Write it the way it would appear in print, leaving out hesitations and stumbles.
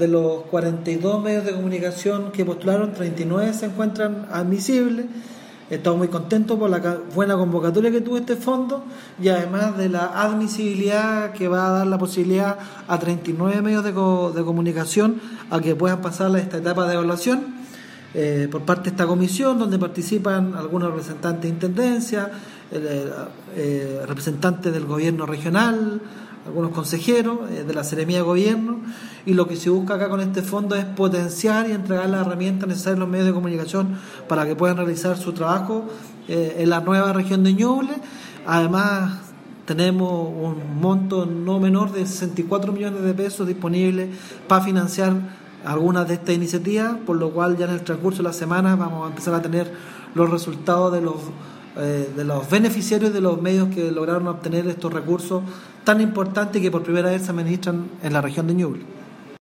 De los 42 medios de comunicación que postularon, 39 se encuentran admisibles. Estamos muy contentos por la buena convocatoria que tuvo este fondo y además de la admisibilidad que va a dar la posibilidad a 39 medios de comunicación a que puedan pasar a esta etapa de evaluación por parte de esta comisión, donde participan algunos representantes de intendencia, representantes del gobierno regional, algunos consejeros de la Seremía de Gobierno, y lo que se busca acá con este fondo es potenciar y entregar las herramientas necesarias a los medios de comunicación para que puedan realizar su trabajo en la nueva región de Ñuble. Además, tenemos un monto no menor de 64 millones de pesos disponibles para financiar algunas de estas iniciativas, por lo cual ya en el transcurso de la semana vamos a empezar a tener los resultados de los beneficiarios de los medios que lograron obtener estos recursos tan importantes que por primera vez se administran en la región de Ñuble.